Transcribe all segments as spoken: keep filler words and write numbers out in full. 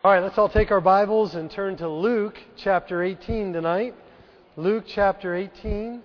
All right, let's all take our Bibles and turn to Luke chapter eighteen tonight. Luke chapter eighteen.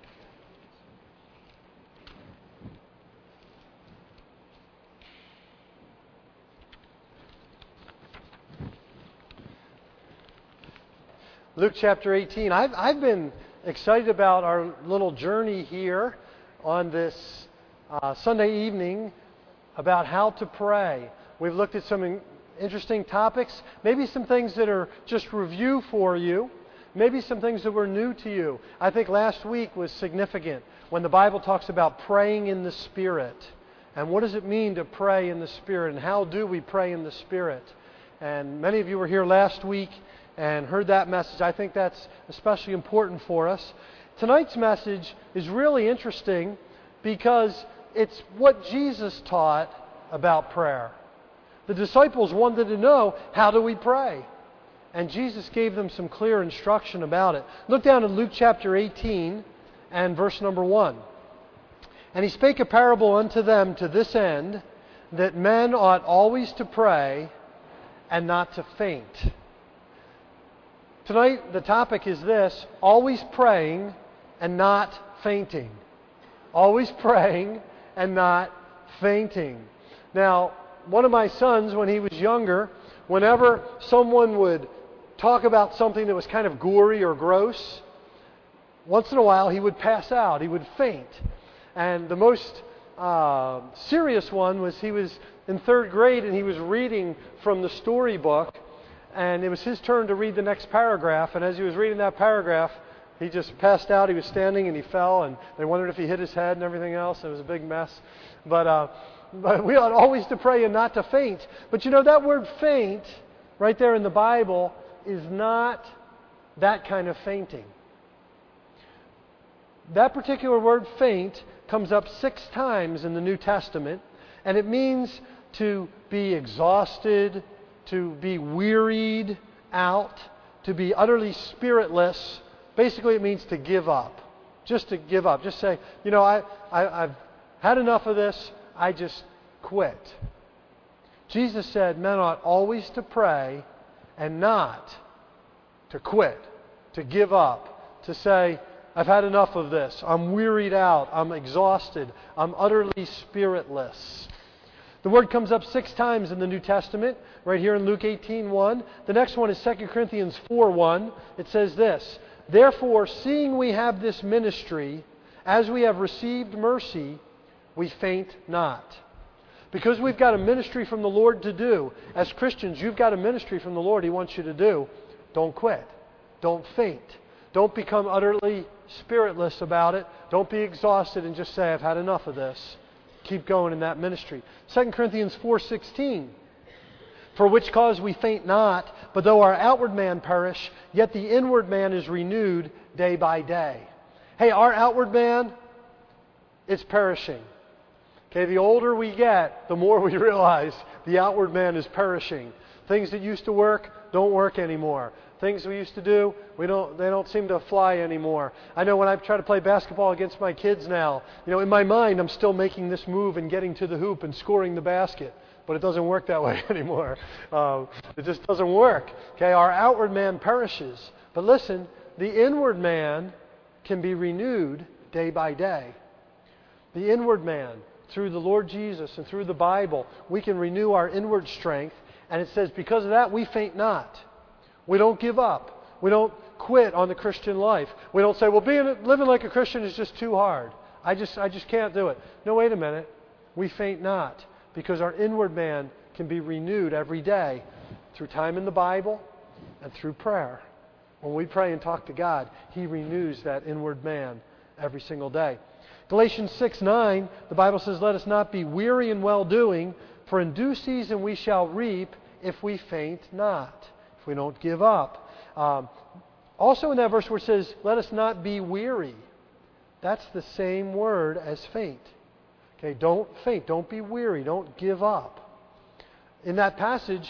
Luke chapter eighteen. I've, I've been excited about our little journey here on this uh, Sunday evening about how to pray. We've looked at some interesting topics, maybe some things that are just review for you, maybe some things that were new to you. I think last week was significant when the Bible talks about praying in the Spirit. And what does it mean to pray in the Spirit, and how do we pray in the Spirit? And many of you were here last week and heard that message. I think that's especially important for us. Tonight's message is really interesting because it's what Jesus taught about prayer. The disciples wanted to know, how do we pray? And Jesus gave them some clear instruction about it. Look down in Luke chapter eighteen and verse number one. And he spake a parable unto them to this end, that men ought always to pray and not to faint. Tonight the topic is this: always praying and not fainting. Always praying and not fainting. Now, one of my sons, when he was younger, whenever someone would talk about something that was kind of gory or gross, once in a while he would pass out. He would faint. And the most uh, serious one was he was in third grade and he was reading from the storybook, and it was his turn to read the next paragraph. And as he was reading that paragraph, he just passed out. He was standing and he fell, and they wondered if he hit his head and everything else. It was a big mess. But uh, But we ought always to pray and not to faint. But you know, that word faint, right there in the Bible, is not that kind of fainting. That particular word faint comes up six times in the New Testament, and it means to be exhausted, to be wearied out, to be utterly spiritless. Basically, it means to give up. Just to give up. Just say, you know, I, I, I've had enough of this. I just quit. Jesus said men ought always to pray and not to quit, to give up, to say, I've had enough of this. I'm wearied out. I'm exhausted. I'm utterly spiritless. The word comes up six times in the New Testament, right here in Luke eighteen one. The next one is Second Corinthians four one. It says this: Therefore, seeing we have this ministry, as we have received mercy, we faint not. Because we've got a ministry from the Lord to do. As Christians, you've got a ministry from the Lord He wants you to do. Don't quit. Don't faint. Don't become utterly spiritless about it. Don't be exhausted and just say, I've had enough of this. Keep going in that ministry. Second Corinthians four sixteen. For which cause we faint not, but though our outward man perish, yet the inward man is renewed day by day. Hey, our outward man, it's perishing. Okay, the older we get, the more we realize the outward man is perishing. Things that used to work don't work anymore. Things we used to do, we don't. They don't seem to fly anymore. I know when I try to play basketball against my kids now, you know, in my mind, I'm still making this move and getting to the hoop and scoring the basket. But it doesn't work that way anymore. Um, it just doesn't work. Okay, our outward man perishes. But listen, the inward man can be renewed day by day. The inward man, through the Lord Jesus and through the Bible, we can renew our inward strength. And it says, because of that, we faint not. We don't give up. We don't quit on the Christian life. We don't say, well, being living like a Christian is just too hard. I just, I just can't do it. No, wait a minute. We faint not, because our inward man can be renewed every day through time in the Bible and through prayer. When we pray and talk to God, He renews that inward man every single day. Galatians six nine, the Bible says, let us not be weary in well-doing, for in due season we shall reap if we faint not, if we don't give up. Um, also in that verse where it says, let us not be weary, that's the same word as faint. Okay, don't faint, don't be weary, don't give up. In that passage,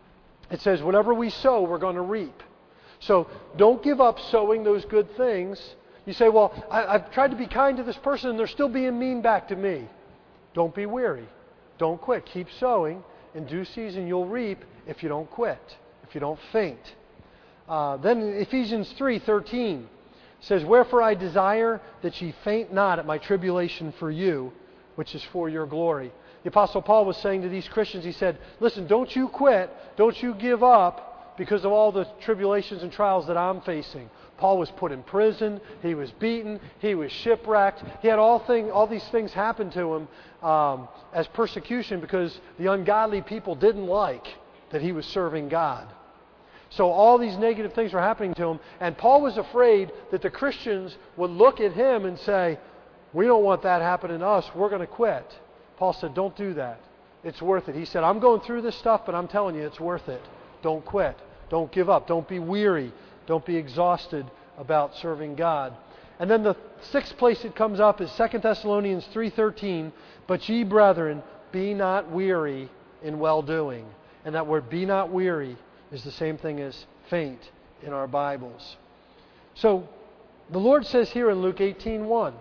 it says, whatever we sow, we're going to reap. So don't give up sowing those good things. You say, well, I, I've tried to be kind to this person and they're still being mean back to me. Don't be weary. Don't quit. Keep sowing in due season you'll reap if you don't quit, if you don't faint. Uh, then Ephesians three thirteen says, "Wherefore I desire that ye faint not at my tribulation for you, which is for your glory." The Apostle Paul was saying to these Christians, he said, listen, don't you quit, don't you give up because of all the tribulations and trials that I'm facing. Paul was put in prison, he was beaten, he was shipwrecked. He had all thing, all these things happen to him um, as persecution because the ungodly people didn't like that he was serving God. So all these negative things were happening to him, and Paul was afraid that the Christians would look at him and say, we don't want that happening to us, we're going to quit. Paul said, don't do that. It's worth it. He said, I'm going through this stuff, but I'm telling you, it's worth it. Don't quit. Don't give up. Don't be weary. Don't be exhausted about serving God. And then the sixth place it comes up is Second Thessalonians three thirteen, "But ye, brethren, be not weary in well-doing." And that word, be not weary, is the same thing as faint in our Bibles. So, the Lord says here in Luke eighteen one,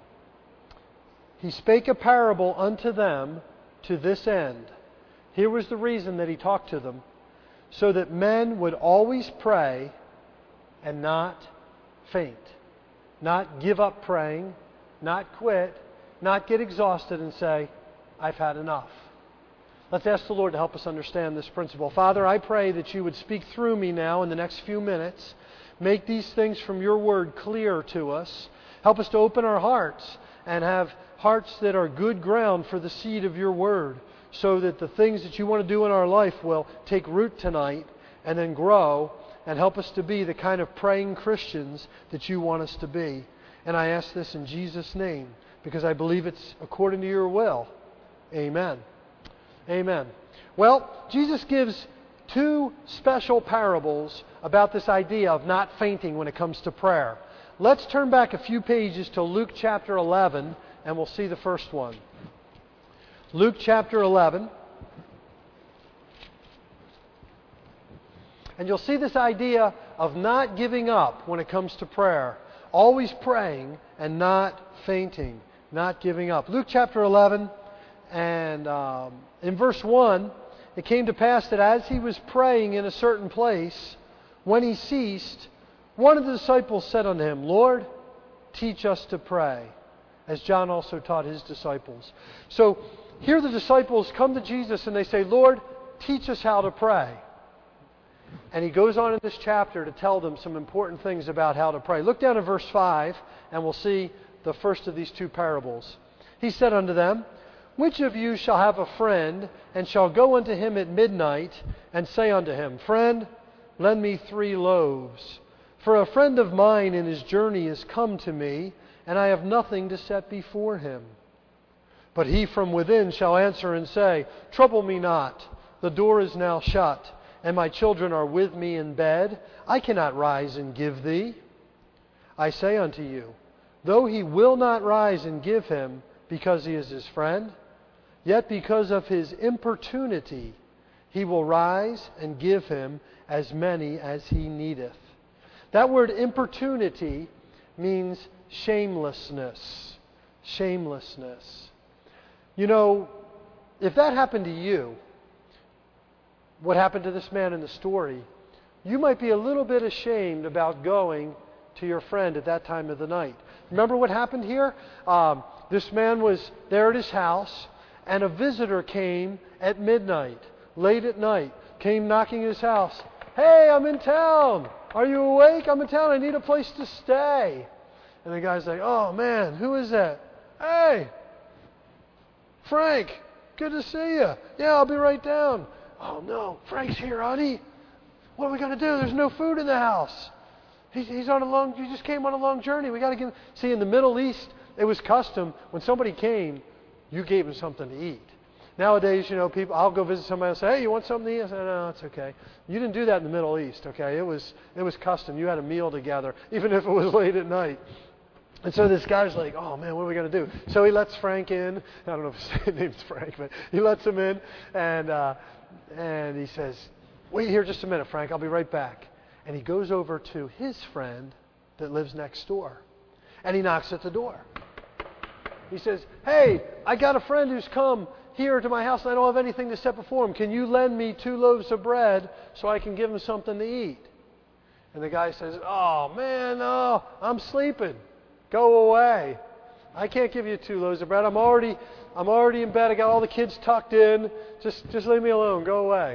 He spake a parable unto them to this end. Here was the reason that He talked to them, so that men would always pray and not faint. Not give up praying, not quit, not get exhausted and say, I've had enough. Let's ask the Lord to help us understand this principle. Father, I pray that you would speak through me now in the next few minutes. Make these things from your word clear to us. Help us to open our hearts and have hearts that are good ground for the seed of your word, so that the things that you want to do in our life will take root tonight and then grow and help us to be the kind of praying Christians that you want us to be. And I ask this in Jesus' name because I believe it's according to your will. Amen. Amen. Well, Jesus gives two special parables about this idea of not fainting when it comes to prayer. Let's turn back a few pages to Luke chapter eleven, and we'll see the first one. Luke chapter eleven. And you'll see this idea of not giving up when it comes to prayer. Always praying and not fainting. Not giving up. Luke chapter eleven, and um, in verse one, it came to pass that as he was praying in a certain place, when he ceased, one of the disciples said unto him, Lord, teach us to pray, as John also taught his disciples. So here the disciples come to Jesus and they say, Lord, teach us how to pray. And he goes on in this chapter to tell them some important things about how to pray. Look down at verse five, and we'll see the first of these two parables. He said unto them, Which of you shall have a friend, and shall go unto him at midnight, and say unto him, Friend, lend me three loaves. For a friend of mine in his journey is come to me, and I have nothing to set before him. But he from within shall answer and say, Trouble me not, the door is now shut, and my children are with me in bed. I cannot rise and give thee. I say unto you, though he will not rise and give him, because he is his friend, yet because of his importunity he will rise and give him as many as he needeth. That word importunity means shamelessness. Shamelessness. You know, if that happened to you, what happened to this man in the story, you might be a little bit ashamed about going to your friend at that time of the night. Remember what happened here? Um, this man was there at his house, and a visitor came at midnight, late at night, came knocking at his house. Hey, I'm in town. Are you awake? I'm in town. I need a place to stay. And the guy's like, oh man, who is that? Hey, Frank, good to see you. Yeah, I'll be right down. Oh no, Frank's here, honey. What are we going to do? There's no food in the house. He's, he's on a long, he just came on a long journey. We got to get, see, in the Middle East, it was custom, when somebody came, you gave them something to eat. Nowadays, you know, people, I'll go visit somebody and say, hey, you want something to eat? I say, no, it's okay. You didn't do that in the Middle East, okay? It was, it was custom. You had a meal together, even if it was late at night. And so this guy's like, oh man, what are we going to do? So he lets Frank in. I don't know if his name's Frank, but he lets him in, and uh, and he says, wait here just a minute, Frank, I'll be right back. And he goes over to his friend that lives next door, and he knocks at the door. He says, hey, I got a friend who's come. here to my house and I don't have anything to set before him. Can you lend me two loaves of bread so I can give him something to eat? And the guy says, oh, man, no, I'm sleeping. Go away. I can't give you two loaves of bread. I'm already, I'm already in bed. I got all the kids tucked in. Just, just leave me alone. Go away.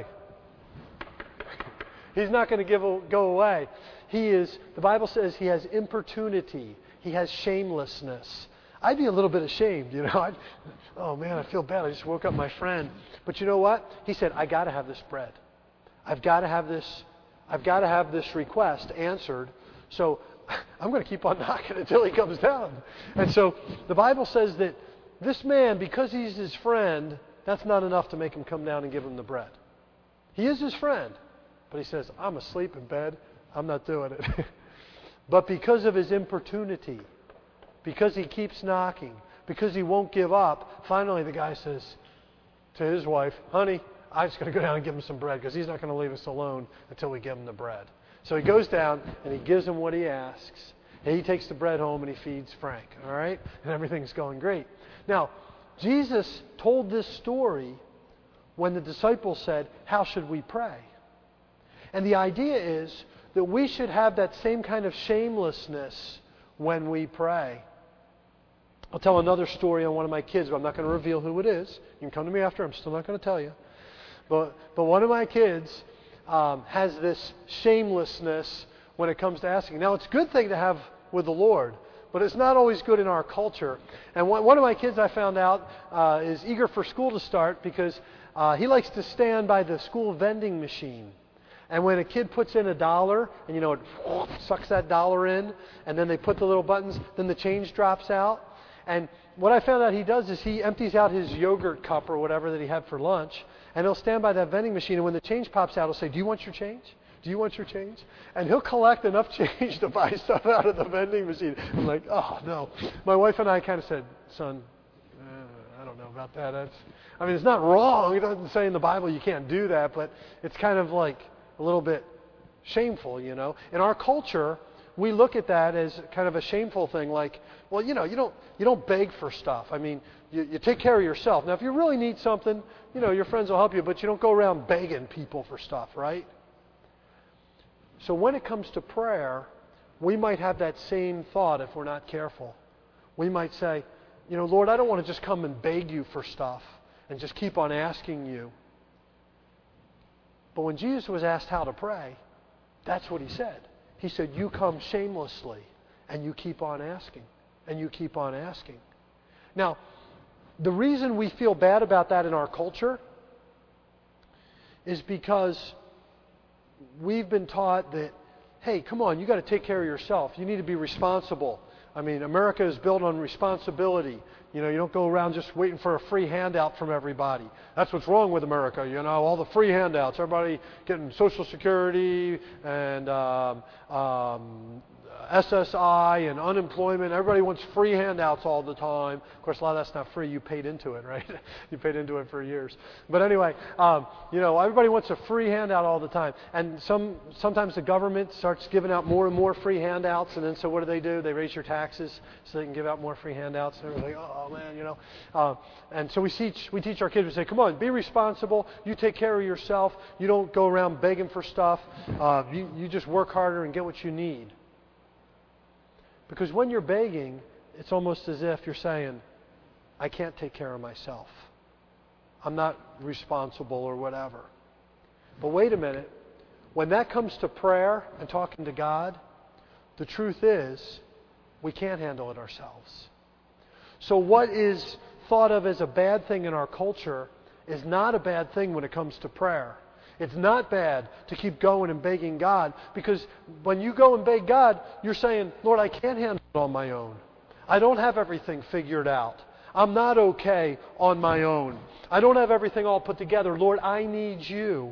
He's not going to give go away. He is, the Bible says he has importunity. He has shamelessness. I'd be a little bit ashamed, you know. I'd, oh, man, I feel bad. I just woke up my friend. But you know what? He said, I got to have this bread. I've got to have this, I've got to have this request answered. So I'm going to keep on knocking until he comes down. And so the Bible says that this man, because he's his friend, that's not enough to make him come down and give him the bread. He is his friend. But he says, I'm asleep in bed. I'm not doing it. But because of his importunity, because he keeps knocking, because he won't give up, finally the guy says to his wife, honey, I'm just going to go down and give him some bread because he's not going to leave us alone until we give him the bread. So he goes down and he gives him what he asks. And he takes the bread home and he feeds Frank. All right? And everything's going great. Now, Jesus told this story when the disciples said, how should we pray? And the idea is that we should have that same kind of shamelessness when we pray. I'll tell another story on one of my kids, but I'm not going to reveal who it is. You can come to me after. I'm still not going to tell you. But but one of my kids um, has this shamelessness when it comes to asking. Now, it's a good thing to have with the Lord, but it's not always good in our culture. And one, one of my kids, I found out, uh, is eager for school to start because uh, he likes to stand by the school vending machine. And when a kid puts in a dollar, and you know, it sucks that dollar in, and then they put the little buttons, then the change drops out. And what I found out he does is he empties out his yogurt cup or whatever that he had for lunch, and he'll stand by that vending machine, and when the change pops out, he'll say, do you want your change? Do you want your change? And he'll collect enough change to buy stuff out of the vending machine. I'm like, oh, no. My wife and I kind of said, son, uh, I don't know about that. That's, I mean, it's not wrong. It doesn't say in the Bible you can't do that, but it's kind of like a little bit shameful, you know. In our culture, we look at that as kind of a shameful thing, like, well, you know, you don't you don't beg for stuff. I mean, you, you take care of yourself. Now, if you really need something, you know, your friends will help you, but you don't go around begging people for stuff, right? So when it comes to prayer, we might have that same thought if we're not careful. We might say, you know, Lord, I don't want to just come and beg you for stuff and just keep on asking you. But when Jesus was asked how to pray, that's what he said. He said, you come shamelessly, and you keep on asking, and you keep on asking. Now, the reason we feel bad about that in our culture is because we've been taught that, hey, come on, you got to take care of yourself. You need to be responsible. I mean, America is built on responsibility. You know, you don't go around just waiting for a free handout from everybody. That's what's wrong with America, you know, all the free handouts. Everybody getting Social Security and um, um, S S I and unemployment. Everybody wants free handouts all the time. Of course, a lot of that's not free. You paid into it, right? You paid into it for years. But anyway, um, you know, everybody wants a free handout all the time. And some sometimes the government starts giving out more and more free handouts. And then so what do they do? They raise your taxes so they can give out more free handouts. And everybody's like, oh, man, you know. Uh, and so we teach, we teach our kids, we say, come on, be responsible. You take care of yourself. You don't go around begging for stuff. Uh, you, you just work harder and get what you need. Because when you're begging, it's almost as if you're saying, I can't take care of myself. I'm not responsible or whatever. But wait a minute. When that comes to prayer and talking to God, the truth is we can't handle it ourselves. So what is thought of as a bad thing in our culture is not a bad thing when it comes to prayer. It's not bad to keep going and begging God, because when you go and beg God, you're saying, Lord, I can't handle it on my own. I don't have everything figured out. I'm not okay on my own. I don't have everything all put together. Lord, I need you.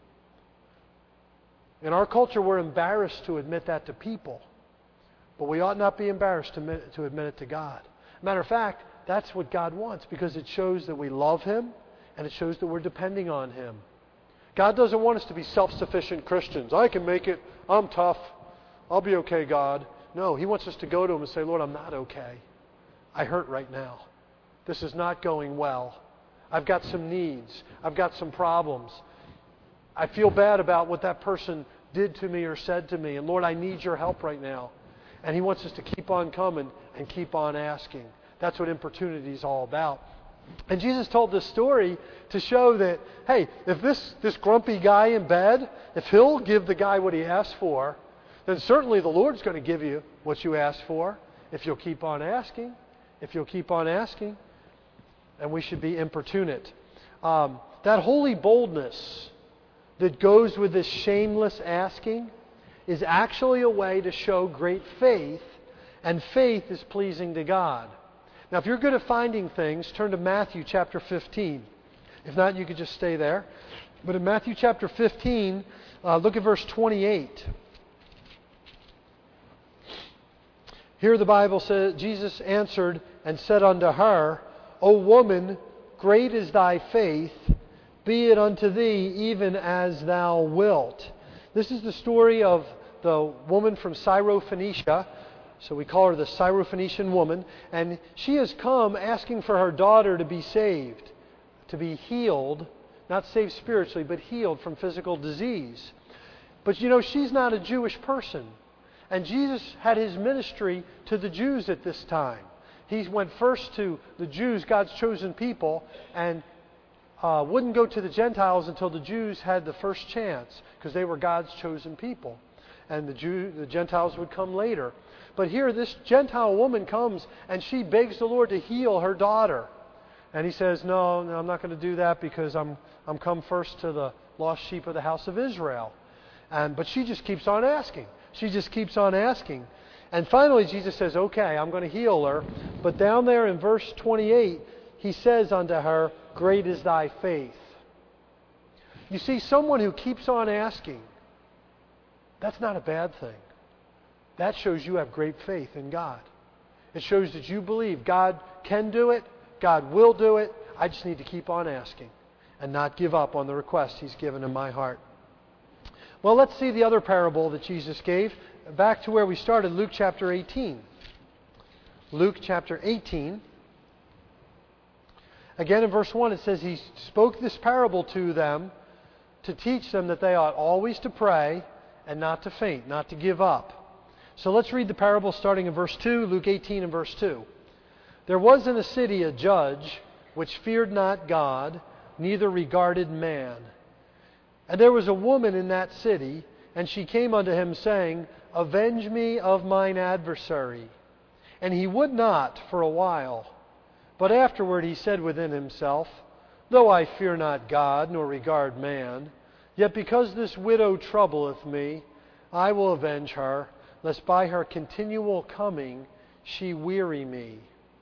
In our culture, we're embarrassed to admit that to people, but we ought not be embarrassed to admit, to admit it to God. Matter of fact, that's what God wants, because it shows that we love Him and it shows that we're depending on Him. God doesn't want us to be self-sufficient Christians. I can make it. I'm tough. I'll be okay, God. No, He wants us to go to Him and say, Lord, I'm not okay. I hurt right now. This is not going well. I've got some needs. I've got some problems. I feel bad about what that person did to me or said to me. And Lord, I need your help right now. And He wants us to keep on coming and keep on asking. That's what importunity is all about. And Jesus told this story to show that, hey, if this, this grumpy guy in bed, if he'll give the guy what he asked for, then certainly the Lord's going to give you what you asked for if you'll keep on asking. If you'll keep on asking. And we should be importunate. Um, that holy boldness that goes with this shameless asking is actually a way to show great faith, and faith is pleasing to God. Now, if you're good at finding things, turn to Matthew chapter fifteen. If not, you could just stay there. But in Matthew chapter fifteen, uh, look at verse twenty-eight. Here the Bible says, Jesus answered and said unto her, O woman, great is thy faith, be it unto thee even as thou wilt. This is the story of the woman from Syrophoenicia. So we call her the Syrophoenician woman. And she has come asking for her daughter to be saved, to be healed. Not saved spiritually, but healed from physical disease. But you know, she's not a Jewish person. And Jesus had His ministry to the Jews at this time. He went first to the Jews, God's chosen people, and uh, wouldn't go to the Gentiles until the Jews had the first chance, because they were God's chosen people. And the Jew, the Gentiles would come later. But here this Gentile woman comes and she begs the Lord to heal her daughter. And He says, no, no I'm not going to do that because I'm I'm come first to the lost sheep of the house of Israel. And but she just keeps on asking. She just keeps on asking. And finally Jesus says, okay, I'm going to heal her. But down there in verse twenty-eight, He says unto her, great is thy faith. You see, someone who keeps on asking, that's not a bad thing. That shows you have great faith in God. It shows that you believe God can do it, God will do it. I just need to keep on asking and not give up on the request He's given in my heart. Well, let's see the other parable that Jesus gave. Back to where we started, Luke chapter eighteen. Luke chapter eighteen. Again in verse one it says, He spoke this parable to them to teach them that they ought always to pray and not to faint, not to give up. So let's read the parable starting in verse two, Luke eighteen and verse two. There was in a city a judge which feared not God, neither regarded man. And there was a woman in that city, and she came unto him, saying, Avenge me of mine adversary. And he would not for a while. But afterward he said within himself, Though I fear not God, nor regard man, yet because this widow troubleth me, I will avenge her, lest by her continual coming she weary me.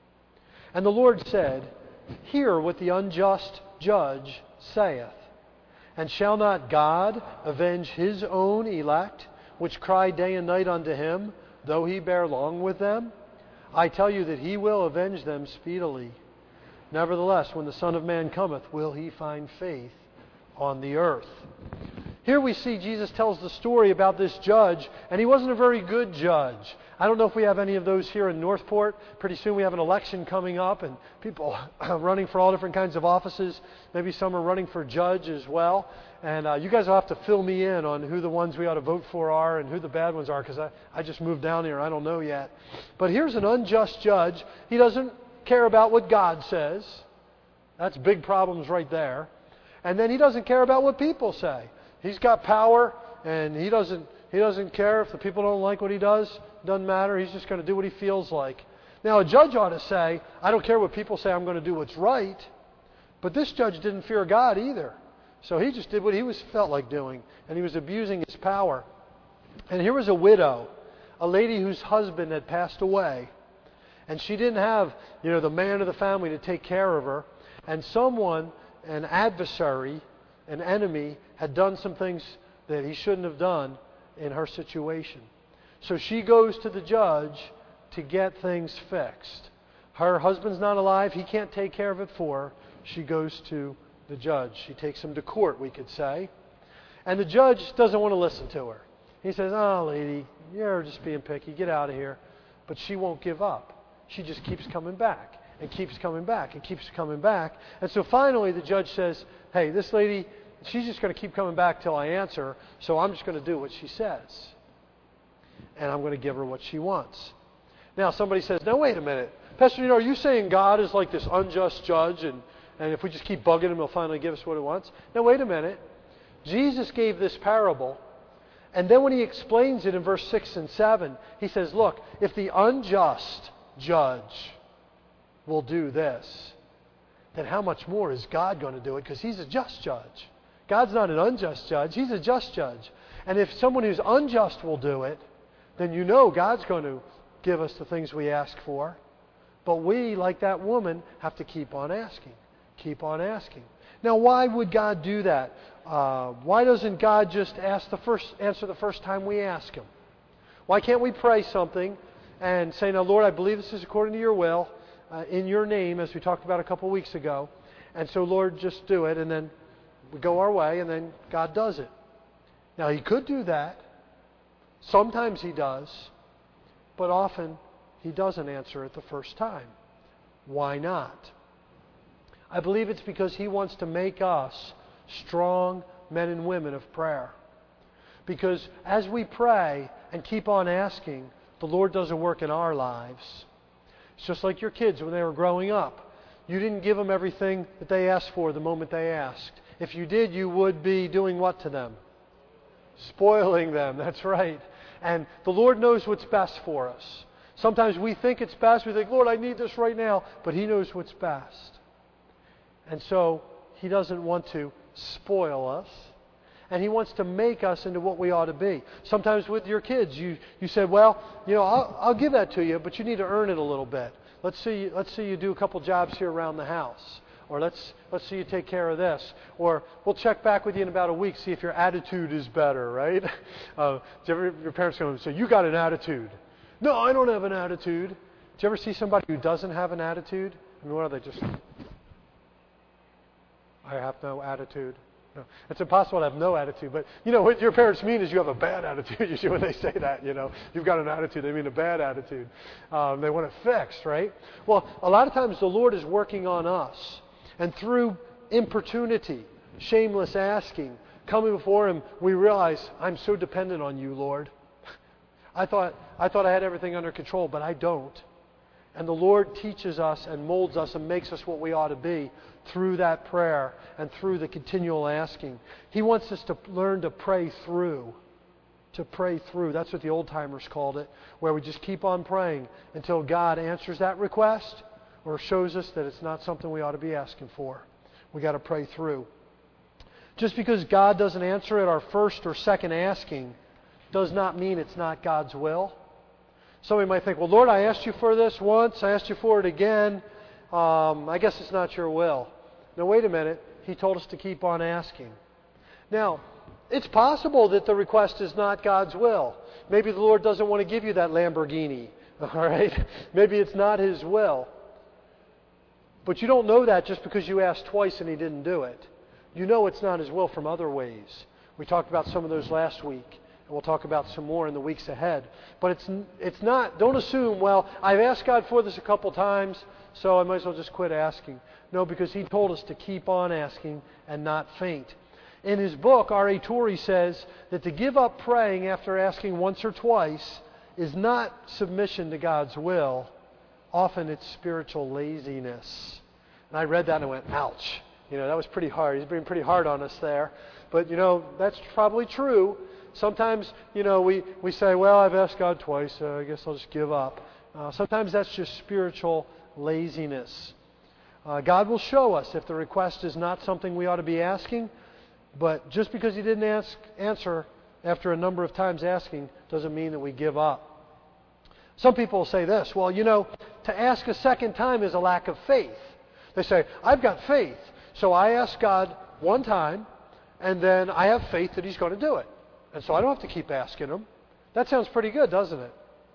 And the Lord said, Hear what the unjust judge saith. And shall not God avenge His own elect, which cry day and night unto Him, though He bear long with them? I tell you that He will avenge them speedily. Nevertheless, when the Son of Man cometh, will He find faith on the earth? Here we see Jesus tells the story about this judge, and he wasn't a very good judge. I don't know if we have any of those here in Northport. Pretty soon we have an election coming up, and people running for all different kinds of offices. Maybe some are running for judge as well. And uh, you guys will have to fill me in on who the ones we ought to vote for are and who the bad ones are, because I, I just moved down here. I don't know yet. But here's an unjust judge. He doesn't care about what God says. That's big problems right there. And then he doesn't care about what people say. He's got power, and he doesn't he doesn't care if the people don't like what he does. Doesn't matter. He's just going to do what he feels like. Now, a judge ought to say, I don't care what people say, I'm going to do what's right. But this judge didn't fear God either. So he just did what he was felt like doing, and he was abusing his power. And here was a widow, a lady whose husband had passed away. And she didn't have, you know, the man of the family to take care of her. And someone, an adversary, an enemy, had done some things that he shouldn't have done in her situation. So she goes to the judge to get things fixed. Her husband's not alive. He can't take care of it for her. She goes to the judge. She takes him to court, we could say. And the judge doesn't want to listen to her. He says, oh, lady, you're just being picky. Get out of here. But she won't give up. She just keeps coming back. and keeps coming back and keeps coming back. And so finally the judge says, hey, this lady, she's just going to keep coming back till I answer, so I'm just going to do what she says. And I'm going to give her what she wants. Now somebody says, now wait a minute. Pastor, you know, are you saying God is like this unjust judge and, and if we just keep bugging him, he'll finally give us what he wants? Now wait a minute. Jesus gave this parable, and then when he explains it in verse six and seven, he says, look, if the unjust judge will do this, then how much more is God going to do it? Because he's a just judge. God's not an unjust judge. He's a just judge. And if someone who's unjust will do it, then you know God's going to give us the things we ask for. But we, like that woman, have to keep on asking. Keep on asking. Now, why would God do that? Uh, why doesn't God just ask the first, answer the first time we ask Him? Why can't we pray something and say, now, Lord, I believe this is according to your will, uh, in your name, as we talked about a couple weeks ago. And so, Lord, just do it, and then we go our way, and then God does it. Now, He could do that. Sometimes He does. But often, He doesn't answer it the first time. Why not? I believe it's because He wants to make us strong men and women of prayer. Because as we pray and keep on asking, the Lord does a work in our lives. It's just like your kids when they were growing up. You didn't give them everything that they asked for the moment they asked. If you did, you would be doing what to them? Spoiling them, that's right. And the Lord knows what's best for us. Sometimes we think it's best. We think, Lord, I need this right now. But He knows what's best. And so He doesn't want to spoil us. And He wants to make us into what we ought to be. Sometimes with your kids, you, you said, well, you know, I'll, I'll give that to you, but you need to earn it a little bit. Let's see, let's see you do a couple jobs here around the house. Or let's let's see you take care of this. Or we'll check back with you in about a week, see if your attitude is better, right? Uh, do you ever, your parents come and say, you got an attitude. No, I don't have an attitude. Do you ever see somebody who doesn't have an attitude? I mean, what are they just... I have no attitude. No. It's impossible to have no attitude, but you know what your parents mean is you have a bad attitude. Usually when they say that, you know, you've got an attitude, they mean a bad attitude. Um, they want it fixed, right? Well, a lot of times the Lord is working on us, and through importunity, shameless asking, coming before Him, we realize, I'm so dependent on you, Lord. I thought I thought I had everything under control, but I don't. And the Lord teaches us and molds us and makes us what we ought to be through that prayer and through the continual asking. He wants us to learn to pray through. To pray through. That's what the old-timers called it, where we just keep on praying until God answers that request or shows us that it's not something we ought to be asking for. We got to pray through. Just because God doesn't answer at our first or second asking does not mean it's not God's will. Somebody might think, well, Lord, I asked you for this once. I asked you for it again. Um, I guess it's not your will. Now, wait a minute. He told us to keep on asking. Now, it's possible that the request is not God's will. Maybe the Lord doesn't want to give you that Lamborghini. All right? Maybe it's not His will. But you don't know that just because you asked twice and He didn't do it. You know it's not His will from other ways. We talked about some of those last week. And we'll talk about some more in the weeks ahead. But it's it's not, don't assume, well, I've asked God for this a couple times, so I might as well just quit asking. No, because He told us to keep on asking and not faint. In his book, R A Torrey says that to give up praying after asking once or twice is not submission to God's will. Often it's spiritual laziness. And I read that and I went, ouch. You know, that was pretty hard. He's being pretty hard on us there. But, you know, that's probably true. Sometimes, you know, we, we say, well, I've asked God twice, so I guess I'll just give up. Uh, sometimes that's just spiritual laziness. Uh, God will show us if the request is not something we ought to be asking, but just because He didn't ask, answer after a number of times asking doesn't mean that we give up. Some people will say this, well, you know, to ask a second time is a lack of faith. They say, I've got faith, so I ask God one time, and then I have faith that He's going to do it. And so I don't have to keep asking Him. That sounds pretty good, doesn't it?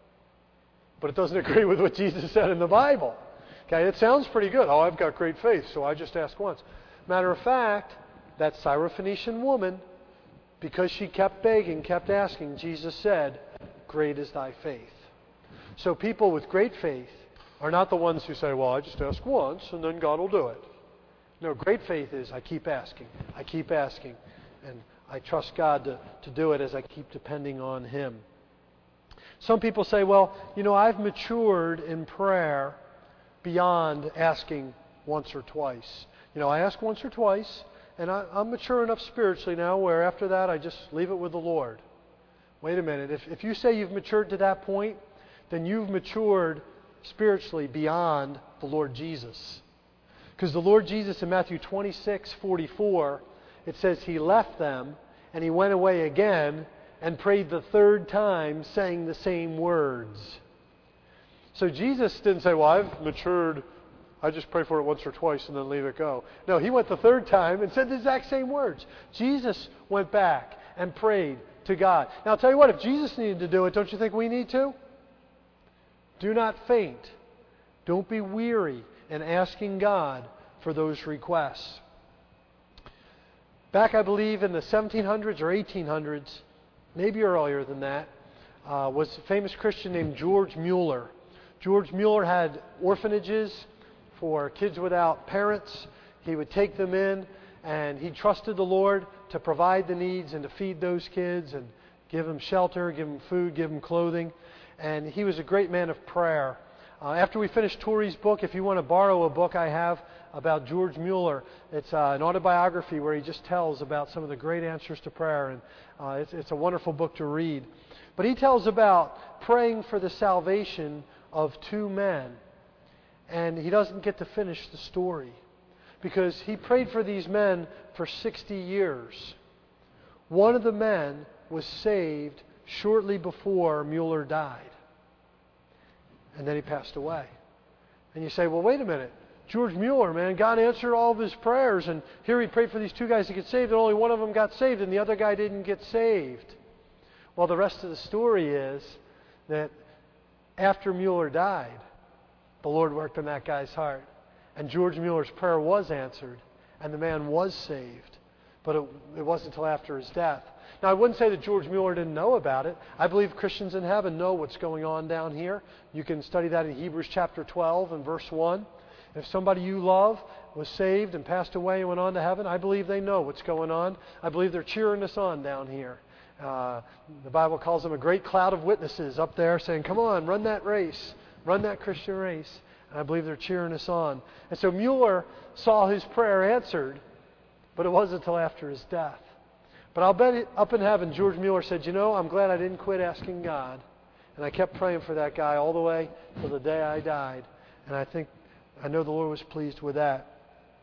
But it doesn't agree with what Jesus said in the Bible. Okay, it sounds pretty good. Oh, I've got great faith, so I just ask once. Matter of fact, that Syrophoenician woman, because she kept begging, kept asking, Jesus said, great is thy faith. So people with great faith are not the ones who say, well, I just ask once and then God will do it. No, great faith is I keep asking, I keep asking, and I trust God to, to do it as I keep depending on Him. Some people say, well, you know, I've matured in prayer beyond asking once or twice. You know, I ask once or twice, and I, I'm mature enough spiritually now where after that I just leave it with the Lord. Wait a minute. If, if you say you've matured to that point, then you've matured spiritually beyond the Lord Jesus. Because the Lord Jesus in Matthew twenty-six forty-four, it says He left them and He went away again and prayed the third time saying the same words. So Jesus didn't say, well, I've matured, I just pray for it once or twice and then leave it go. No, He went the third time and said the exact same words. Jesus went back and prayed to God. Now I'll tell you what, if Jesus needed to do it, don't you think we need to? Do not faint. Don't be weary in asking God for those requests. Back, I believe, in the seventeen hundreds or eighteen hundreds, maybe earlier than that, uh, was a famous Christian named George Mueller. George Mueller had orphanages for kids without parents. He would take them in, and he trusted the Lord to provide the needs and to feed those kids and give them shelter, give them food, give them clothing. And he was a great man of prayer. Uh, after we finish Tori's book, if you want to borrow a book I have about George Mueller, it's uh, an autobiography where he just tells about some of the great answers to prayer, and uh, it's, it's a wonderful book to read. But he tells about praying for the salvation of two men, and he doesn't get to finish the story because he prayed for these men for sixty years. One of the men was saved shortly before Mueller died. And then he passed away. And you say, well, wait a minute. George Mueller, man, God answered all of his prayers. And here he prayed for these two guys to get saved, and only one of them got saved, and the other guy didn't get saved. Well, the rest of the story is that after Mueller died, the Lord worked on that guy's heart. And George Mueller's prayer was answered, and the man was saved. But it, it wasn't until after his death. Now, I wouldn't say that George Mueller didn't know about it. I believe Christians in heaven know what's going on down here. You can study that in Hebrews chapter twelve and verse one. If somebody you love was saved and passed away and went on to heaven, I believe they know what's going on. I believe they're cheering us on down here. Uh, the Bible calls them a great cloud of witnesses up there saying, come on, run that race. Run that Christian race. And I believe they're cheering us on. And so Mueller saw his prayer answered, but it wasn't until after his death. But I'll bet it, up in heaven, George Mueller said, you know, I'm glad I didn't quit asking God. And I kept praying for that guy all the way till the day I died. And I think, I know the Lord was pleased with that.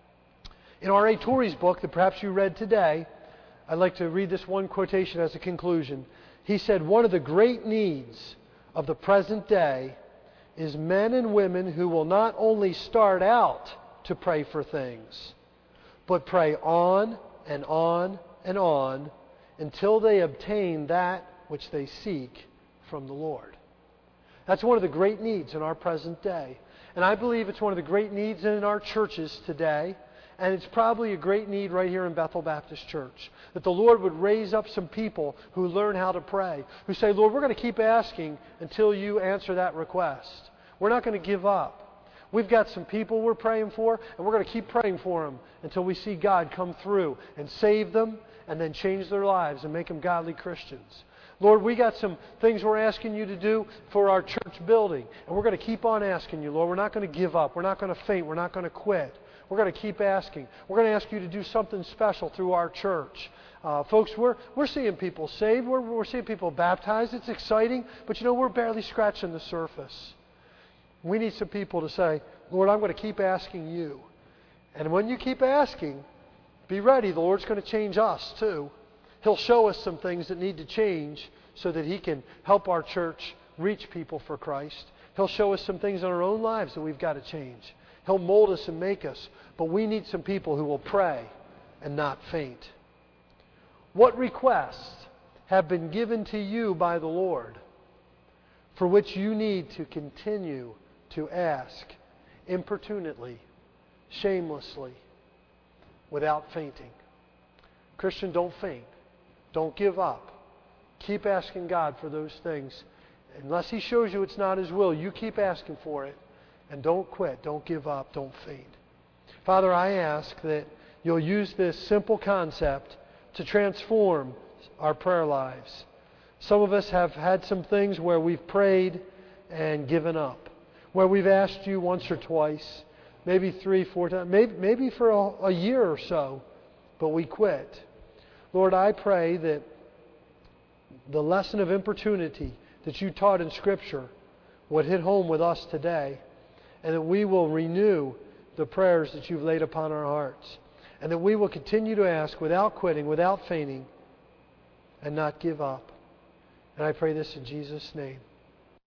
In R A Torrey's book that perhaps you read today, I'd like to read this one quotation as a conclusion. He said, one of the great needs of the present day is men and women who will not only start out to pray for things, but pray on and on and on until they obtain that which they seek from the Lord. That's one of the great needs in our present day. And I believe it's one of the great needs in our churches today. And it's probably a great need right here in Bethel Baptist Church. That the Lord would raise up some people who learn how to pray. Who say, Lord, we're going to keep asking until you answer that request. We're not going to give up. We've got some people we're praying for, and we're going to keep praying for them until we see God come through and save them and then change their lives and make them godly Christians. Lord, we got some things we're asking you to do for our church building, and we're going to keep on asking you, Lord. We're not going to give up. We're not going to faint. We're not going to quit. We're going to keep asking. We're going to ask you to do something special through our church. Uh, folks, we're, we're seeing people saved. We're, we're seeing people baptized. It's exciting, but you know, we're barely scratching the surface. We need some people to say, Lord, I'm going to keep asking you. And when you keep asking, be ready. The Lord's going to change us too. He'll show us some things that need to change so that He can help our church reach people for Christ. He'll show us some things in our own lives that we've got to change. He'll mold us and make us. But we need some people who will pray and not faint. What requests have been given to you by the Lord for which you need to continue to ask importunately, shamelessly, without fainting? Christian, don't faint. Don't give up. Keep asking God for those things. Unless He shows you it's not His will, you keep asking for it. And don't quit. Don't give up. Don't faint. Father, I ask that you'll use this simple concept to transform our prayer lives. Some of us have had some things where we've prayed and given up, where we've asked you once or twice, maybe three, four times, maybe, maybe for a, a year or so, but we quit. Lord, I pray that the lesson of importunity that you taught in Scripture would hit home with us today, and that we will renew the prayers that you've laid upon our hearts, and that we will continue to ask without quitting, without fainting, and not give up. And I pray this in Jesus' name.